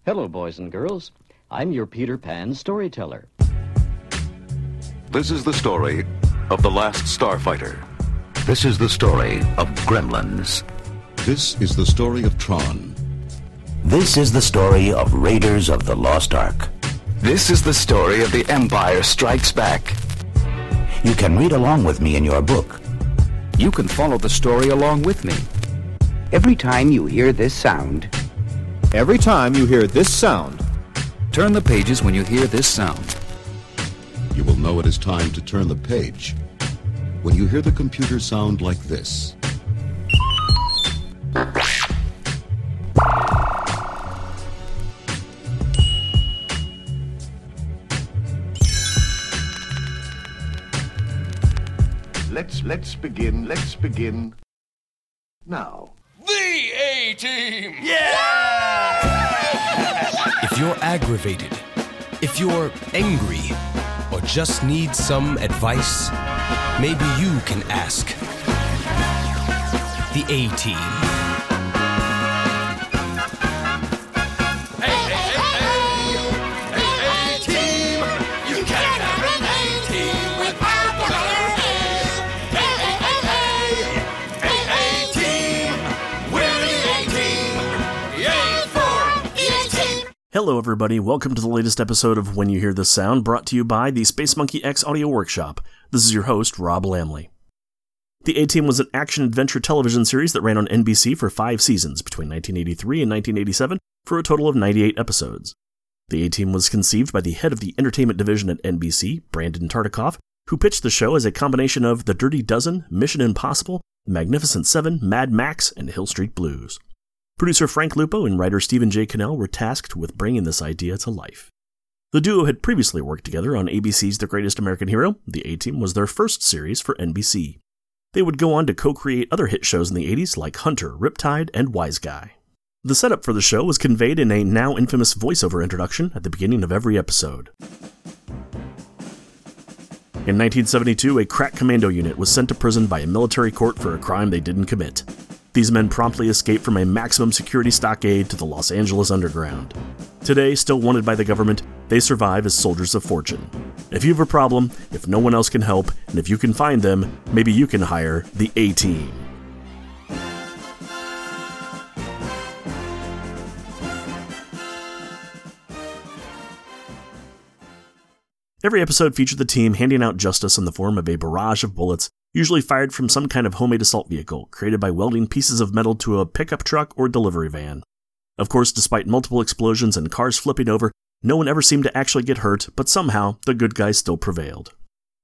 Hello, boys and girls. I'm your Peter Pan storyteller. This is the story of The Last Starfighter. This is the story of Gremlins. This is the story of Tron. This is the story of Raiders of the Lost Ark. This is the story of The Empire Strikes Back. You can read along with me in your book. You can follow the story along with me. Every time you hear this sound, turn the pages when you hear this sound. You will know it is time to turn the page when you hear the computer sound like this. Let's begin now. The A-Team! Yeah! If you're aggravated, if you're angry, or just need some advice, maybe you can ask the A-Team. A-Team! You can't have an A-Team without the letter A! A-Team! We're the A-Team! Yay for the A-Team! Hello everybody, welcome to the latest episode of When You Hear This Sound, brought to you by the Space Monkey X Audio Workshop. This is your host, Rob Lamley. The A-Team was an action-adventure television series that ran on NBC for 5 seasons, between 1983 and 1987, for a total of 98 episodes. The A-Team was conceived by the head of the entertainment division at NBC, Brandon Tartikoff, who pitched the show as a combination of The Dirty Dozen, Mission Impossible, The Magnificent Seven, Mad Max, and Hill Street Blues. Producer Frank Lupo and writer Stephen J. Cannell were tasked with bringing this idea to life. The duo had previously worked together on ABC's The Greatest American Hero. The A-Team was their first series for NBC. They would go on to co-create other hit shows in the 80s like Hunter, Riptide, and Wise Guy. The setup for the show was conveyed in a now infamous voiceover introduction at the beginning of every episode. In 1972, a crack commando unit was sent to prison by a military court for a crime they didn't commit. These men promptly escaped from a maximum security stockade to the Los Angeles underground. Today, still wanted by the government, they survive as soldiers of fortune. If you have a problem, if no one else can help, and if you can find them, maybe you can hire the A-Team. Every episode featured the team handing out justice in the form of a barrage of bullets, usually fired from some kind of homemade assault vehicle, created by welding pieces of metal to a pickup truck or delivery van. Of course, despite multiple explosions and cars flipping over, no one ever seemed to actually get hurt, but somehow, the good guys still prevailed.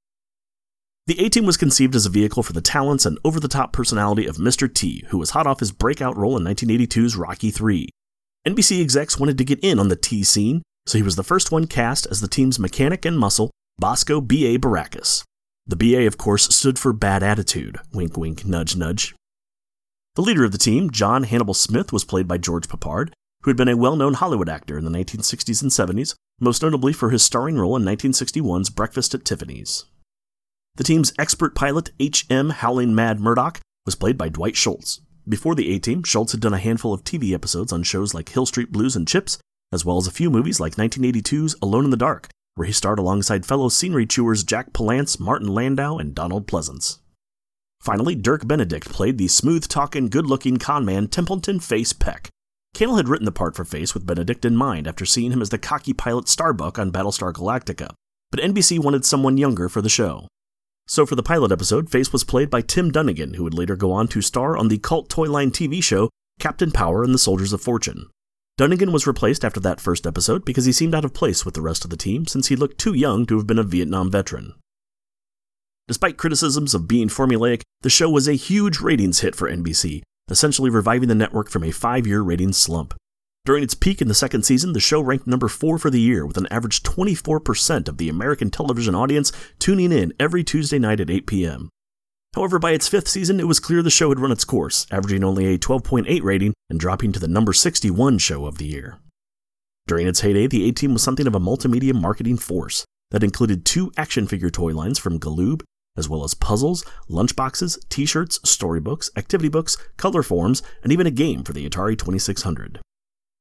The A-Team was conceived as a vehicle for the talents and over-the-top personality of Mr. T, who was hot off his breakout role in 1982's Rocky III. NBC execs wanted to get in on the T scene, so he was the first one cast as the team's mechanic and muscle, Bosco B.A. Baracus. The B.A., of course, stood for bad attitude. Wink, wink, nudge, nudge. The leader of the team, John Hannibal Smith, was played by George Peppard, who had been a well-known Hollywood actor in the 1960s and 70s, most notably for his starring role in 1961's Breakfast at Tiffany's. The team's expert pilot, H.M. Howling Mad Murdoch, was played by Dwight Schultz. Before the A-Team, Schultz had done a handful of TV episodes on shows like Hill Street Blues and Chips, as well as a few movies like 1982's Alone in the Dark, where he starred alongside fellow scenery chewers Jack Palance, Martin Landau, and Donald Pleasance. Finally, Dirk Benedict played the smooth-talking, good-looking conman Templeton Face Peck. Cannell had written the part for Face with Benedict in mind after seeing him as the cocky pilot Starbuck on Battlestar Galactica, but NBC wanted someone younger for the show. So for the pilot episode, Face was played by Tim Dunnigan, who would later go on to star on the cult toy line TV show Captain Power and the Soldiers of Fortune. Dunnigan was replaced after that first episode because he seemed out of place with the rest of the team since he looked too young to have been a Vietnam veteran. Despite criticisms of being formulaic, the show was a huge ratings hit for NBC, essentially reviving the network from a 5-year ratings slump. During its peak in the second season, the show ranked number 4 for the year, with an average 24% of the American television audience tuning in every Tuesday night at 8 p.m. However, by its 5th season, it was clear the show had run its course, averaging only a 12.8 rating and dropping to the number 61 show of the year. During its heyday, the A-Team was something of a multimedia marketing force that included 2 action figure toy lines from Galoob, as well as puzzles, lunchboxes, t-shirts, storybooks, activity books, color forms, and even a game for the Atari 2600.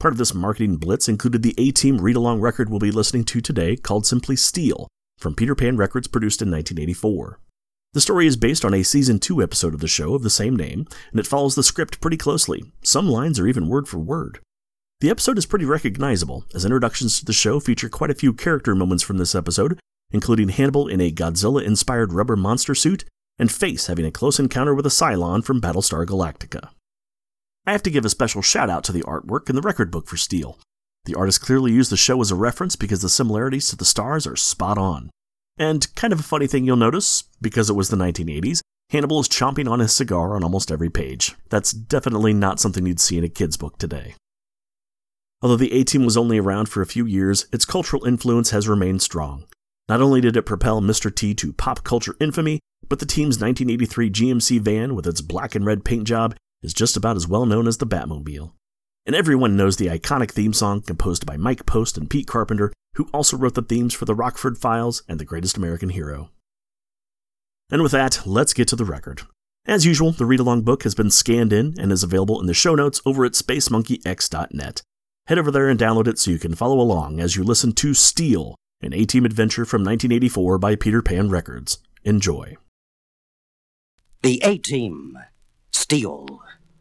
Part of this marketing blitz included the A-Team read-along record we'll be listening to today called simply Steel, from Peter Pan Records, produced in 1984. The story is based on a Season 2 episode of the show of the same name, and it follows the script pretty closely. Some lines are even word for word. The episode is pretty recognizable, as introductions to the show feature quite a few character moments from this episode, including Hannibal in a Godzilla-inspired rubber monster suit, and Face having a close encounter with a Cylon from Battlestar Galactica. I have to give a special shout-out to the artwork in the record book for Steel. The artist clearly used the show as a reference because the similarities to the stars are spot on. And kind of a funny thing you'll notice, because it was the 1980s, Hannibal is chomping on his cigar on almost every page. That's definitely not something you'd see in a kid's book today. Although the A-Team was only around for a few years, its cultural influence has remained strong. Not only did it propel Mr. T to pop culture infamy, but the team's 1983 GMC van with its black and red paint job is just about as well known as the Batmobile. And everyone knows the iconic theme song composed by Mike Post and Pete Carpenter, who also wrote the themes for The Rockford Files and The Greatest American Hero. And with that, let's get to the record. As usual, the read-along book has been scanned in and is available in the show notes over at SpaceMonkeyX.net. Head over there and download it so you can follow along as you listen to Steel, an A-Team adventure from 1984 by Peter Pan Records. Enjoy. The A-Team, Steel.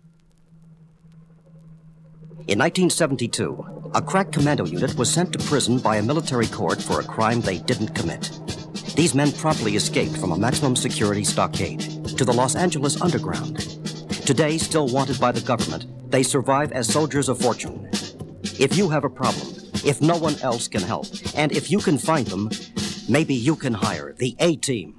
In 1972, a crack commando unit was sent to prison by a military court for a crime they didn't commit. These men promptly escaped from a maximum security stockade to the Los Angeles underground. Today, still wanted by the government, they survive as soldiers of fortune. If you have a problem, if no one else can help, and if you can find them, maybe you can hire the A-Team.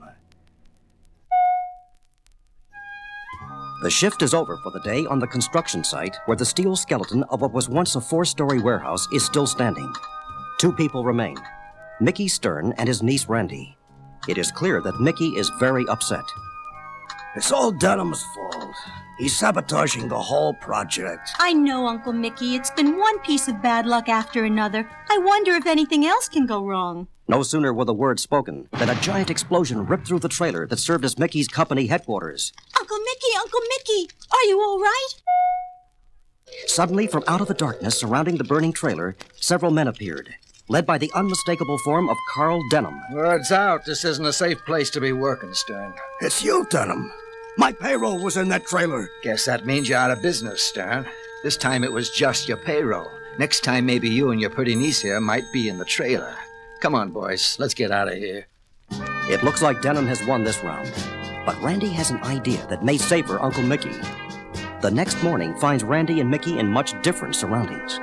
The shift is over for the day on the construction site where the steel skeleton of what was once a 4-story warehouse is still standing. 2 people remain, Mickey Stern and his niece Randy. It is clear that Mickey is very upset. It's all Denham's fault. He's sabotaging the whole project. I know, Uncle Mickey. It's been one piece of bad luck after another. I wonder if anything else can go wrong. No sooner were the words spoken than a giant explosion ripped through the trailer that served as Mickey's company headquarters. Uncle Mickey, are you all right? Suddenly, from out of the darkness surrounding the burning trailer, several men appeared, led by the unmistakable form of Carl Denham. Word's out. This isn't a safe place to be working, Stern. It's you, Denham. My payroll was in that trailer. Guess that means you're out of business, Stern. This time it was just your payroll. Next time maybe you and your pretty niece here might be in the trailer. Come on, boys. Let's get out of here. It looks like Denham has won this round. But Randy has an idea that may savor Uncle Mickey. The next morning finds Randy and Mickey in much different surroundings.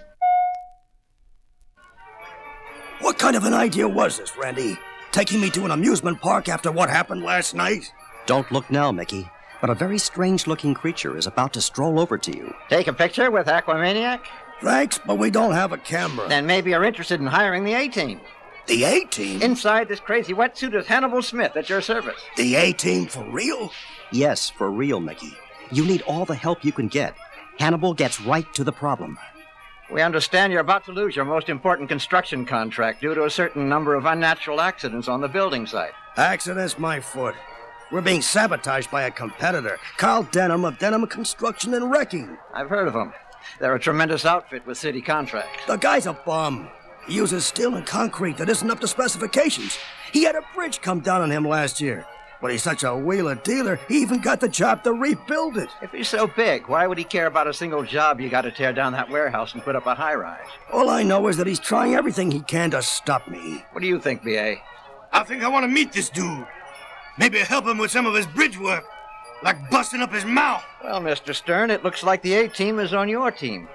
What kind of an idea was this, Randy? Taking me to an amusement park after what happened last night? Don't look now, Mickey, but a very strange-looking creature is about to stroll over to you. Take a picture with Aquamaniac? Thanks, but we don't have a camera. Then maybe you're interested in hiring the A-Team. The A-Team? Inside this crazy wetsuit is Hannibal Smith at your service. The A-Team for real? Yes, for real, Mickey. You need all the help you can get. Hannibal gets right to the problem. We understand you're about to lose your most important construction contract due to a certain number of unnatural accidents on the building site. Accidents, my foot. We're being sabotaged by a competitor, Carl Denham of Denham Construction and Wrecking. I've heard of them. They're a tremendous outfit with city contracts. The guy's a bum. He uses steel and concrete that isn't up to specifications. He had a bridge come down on him last year. But he's such a wheeler dealer, he even got the job to rebuild it. If he's so big, why would he care about a single job you got to tear down that warehouse and put up a high-rise? All I know is that he's trying everything he can to stop me. What do you think, B.A.? I think I want to meet this dude. Maybe help him with some of his bridge work, like busting up his mouth. Well, Mr. Stern, it looks like the A-Team is on your team.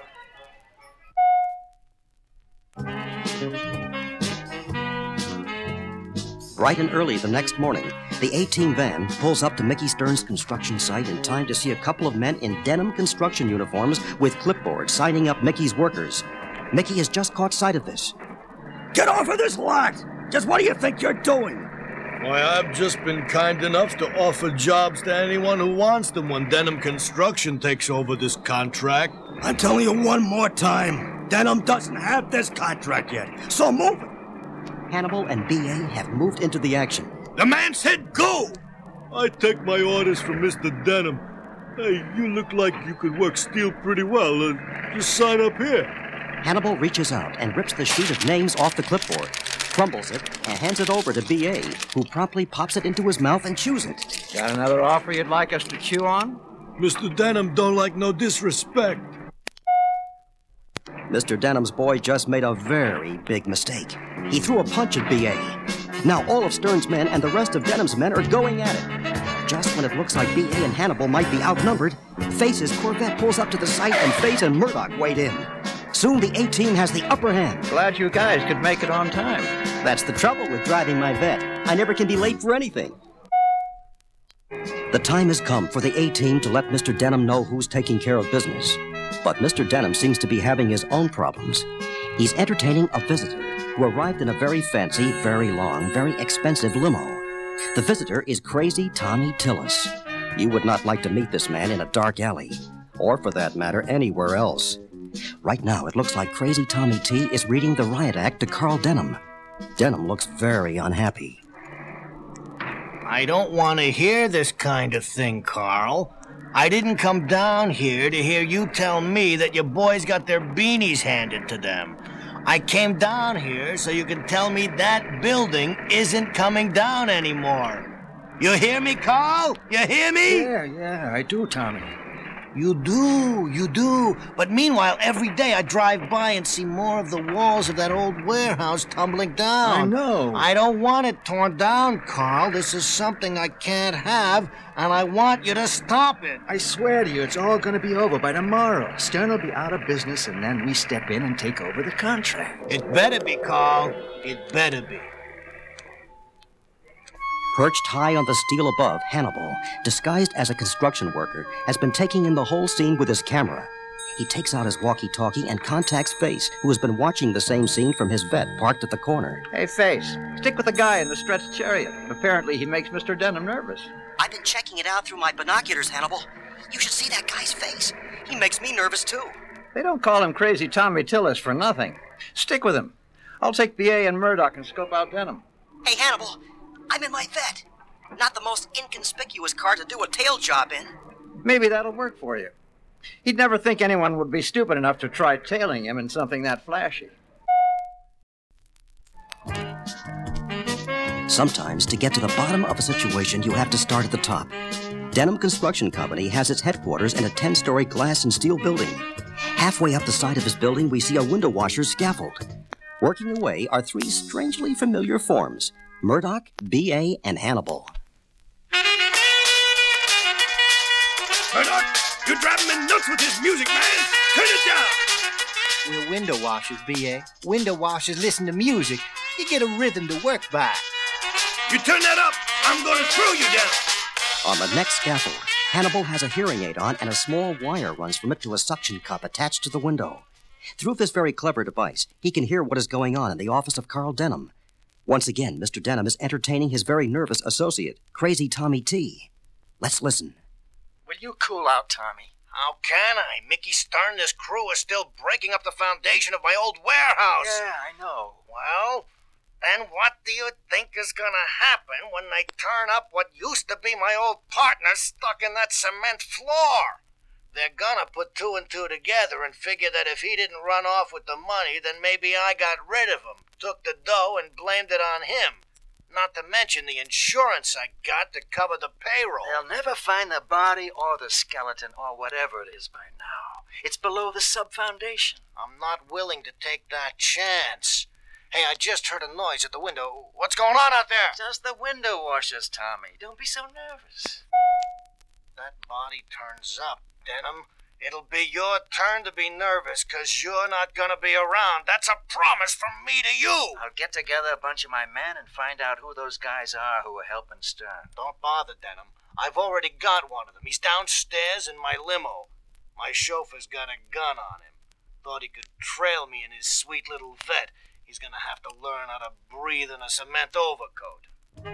Bright and early the next morning, the A-Team van pulls up to Mickey Stern's construction site in time to see a couple of men in denim construction uniforms with clipboards signing up Mickey's workers. Mickey has just caught sight of this. Get off of this lot! Just what do you think you're doing? Why, I've just been kind enough to offer jobs to anyone who wants them when Denham Construction takes over this contract. I'm telling you one more time, Denham doesn't have this contract yet, so move it. Hannibal and B.A. have moved into the action. The man said go! I take my orders from Mr. Denham. Hey, you look like you could work steel pretty well. Just sign up here. Hannibal reaches out and rips the sheet of names off the clipboard, crumbles it, and hands it over to B.A., who promptly pops it into his mouth and chews it. Got another offer you'd like us to chew on? Mr. Denham don't like no disrespect. Mr. Denham's boy just made a very big mistake. He threw a punch at B.A. Now all of Stern's men and the rest of Denham's men are going at it. Just when it looks like B.A. and Hannibal might be outnumbered, Face's Corvette pulls up to the site and Face and Murdoch wade in. Soon the A-team has the upper hand. Glad you guys could make it on time. That's the trouble with driving my vet. I never can be late for anything. The time has come for the A-team to let Mr. Denham know who's taking care of business. But Mr. Denham seems to be having his own problems. He's entertaining a visitor who arrived in a very fancy, very long, very expensive limo. The visitor is Crazy Tommy Tillis. You would not like to meet this man in a dark alley, or for that matter, anywhere else. Right now, it looks like Crazy Tommy T is reading the riot act to Carl Denham. Denham looks very unhappy. I don't want to hear this kind of thing, Carl. I didn't come down here to hear you tell me that your boys got their beanies handed to them. I came down here so you can tell me that building isn't coming down anymore. You hear me, Carl? You hear me? Yeah, I do, Tommy. You do. But meanwhile, every day I drive by and see more of the walls of that old warehouse tumbling down. I know. I don't want it torn down, Carl. This is something I can't have, and I want you to stop it. I swear to you, it's all going to be over by tomorrow. Stern will be out of business, and then we step in and take over the contract. It better be, Carl. It better be. Perched high on the steel above, Hannibal, disguised as a construction worker, has been taking in the whole scene with his camera. He takes out his walkie-talkie and contacts Face, who has been watching the same scene from his vet parked at the corner. Hey, Face, stick with the guy in the stretched chariot. Apparently he makes Mr. Denham nervous. I've been checking it out through my binoculars, Hannibal. You should see that guy's face. He makes me nervous, too. They don't call him Crazy Tommy Tillis for nothing. Stick with him. I'll take B.A. and Murdoch and scope out Denham. Hey, Hannibal, I'm in my vet. Not the most inconspicuous car to do a tail job in. Maybe that'll work for you. He'd never think anyone would be stupid enough to try tailing him in something that flashy. Sometimes, to get to the bottom of a situation, you have to start at the top. Denham Construction Company has its headquarters in a 10-story glass and steel building. Halfway up the side of this building, we see a window washer's scaffold. Working away are three strangely familiar forms: Murdoch, B.A., and Hannibal. Murdoch, you're driving me nuts with this music, man! Turn it down! We're window washers, B.A. Window washers listen to music. You get a rhythm to work by. You turn that up, I'm gonna throw you down! On the next scaffold, Hannibal has a hearing aid on, and a small wire runs from it to a suction cup attached to the window. Through this very clever device, he can hear what is going on in the office of Carl Denham. Once again, Mr. Denham is entertaining his very nervous associate, Crazy Tommy T. Let's listen. Will you cool out, Tommy? How can I? Mickey Stern and his crew are still breaking up the foundation of my old warehouse. Yeah, I know. Well, then what do you think is gonna happen when they turn up what used to be my old partner stuck in that cement floor? They're gonna put two and two together and figure that if he didn't run off with the money, then maybe I got rid of him, took the dough, and blamed it on him. Not to mention the insurance I got to cover the payroll. They'll never find the body or the skeleton or whatever it is by now. It's below the sub-foundation. I'm not willing to take that chance. Hey, I just heard a noise at the window. What's going on out there? Just the window washers, Tommy. Don't be so nervous. That body turns up, Denham. It'll be your turn to be nervous, 'cause you're not gonna be around. That's a promise from me to you. I'll get together a bunch of my men and find out who those guys are who are helping Stern. Don't bother, Denham. I've already got one of them. He's downstairs in my limo. My chauffeur's got a gun on him. Thought he could trail me in his sweet little vet. He's gonna have to learn how to breathe in a cement overcoat.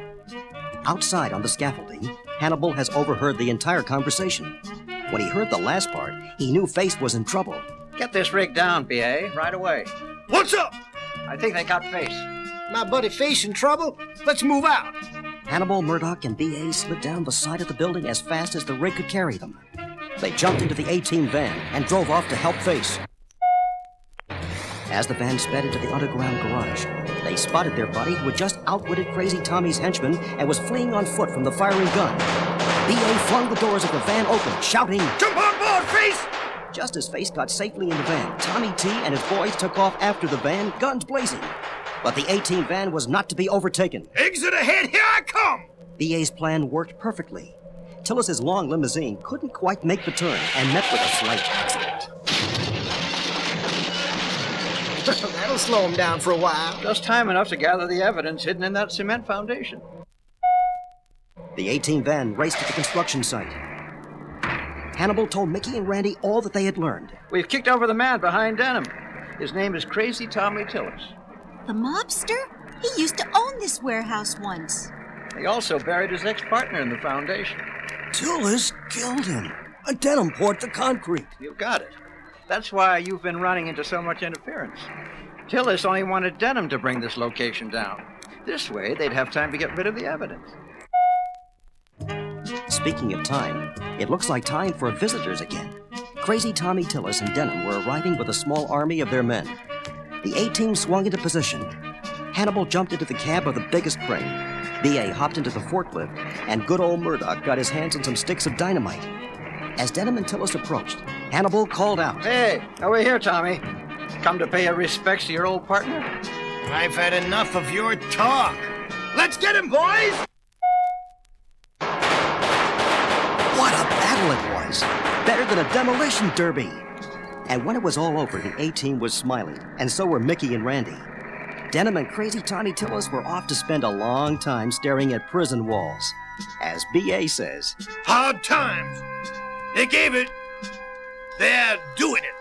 Outside on the scaffolding, Hannibal has overheard the entire conversation. When he heard the last part, he knew Face was in trouble. Get this rig down, B.A., right away. What's up? I think they got Face. My buddy Face in trouble? Let's move out. Hannibal, Murdoch, and B.A. slid down the side of the building as fast as the rig could carry them. They jumped into the A-Team van and drove off to help Face. As the van sped into the underground garage, they spotted their buddy who had just outwitted Crazy Tommy's henchman and was fleeing on foot from the firing gun. B.A. flung the doors of the van open, shouting, "Jump on board, Face!" Just as Face got safely in the van, Tommy T and his boys took off after the van, guns blazing. But the 18 van was not to be overtaken. "Exit ahead, here I come!" B.A.'s plan worked perfectly. Tillis's long limousine couldn't quite make the turn and met with a slight accident. That'll slow him down for a while. Just time enough to gather the evidence hidden in that cement foundation. The 18 van raced to the construction site. Hannibal told Mickey and Randy all that they had learned. We've kicked over the man behind Denham. His name is Crazy Tommy Tillis. The mobster? He used to own this warehouse once. He also buried his ex-partner in the foundation. Tillis killed him. And Denham poured the concrete. You got it. That's why you've been running into so much interference. Tillis only wanted Denham to bring this location down. This way, they'd have time to get rid of the evidence. Speaking of time, it looks like time for visitors again. Crazy Tommy Tillis and Denham were arriving with a small army of their men. The A-team swung into position. Hannibal jumped into the cab of the biggest crane. B.A. hopped into the forklift, and good old Murdoch got his hands on some sticks of dynamite. As Denham and Tillis approached, Hannibal called out, "Hey, over here, Tommy. Come to pay your respects to your old partner?" "I've had enough of your talk. Let's get him, boys!" What a battle it was! Better than a demolition derby! And when it was all over, the A-team was smiling, and so were Mickey and Randy. Denham and Crazy Tommy Tillis were off to spend a long time staring at prison walls. As B.A. says, "Hard times. They gave it. They're doing it."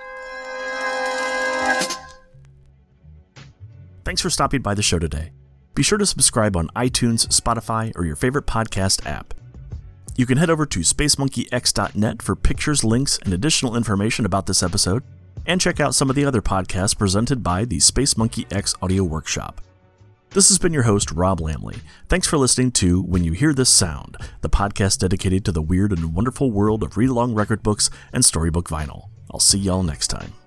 Thanks for stopping by the show today. Be sure to subscribe on iTunes, Spotify, or your favorite podcast app. You can head over to spacemonkeyx.net for pictures, links, and additional information about this episode, and check out some of the other podcasts presented by the Space Monkey X Audio Workshop. This has been your host, Rob Lamley. Thanks for listening to When You Hear This Sound, the podcast dedicated to the weird and wonderful world of read-along record books and storybook vinyl. I'll see y'all next time.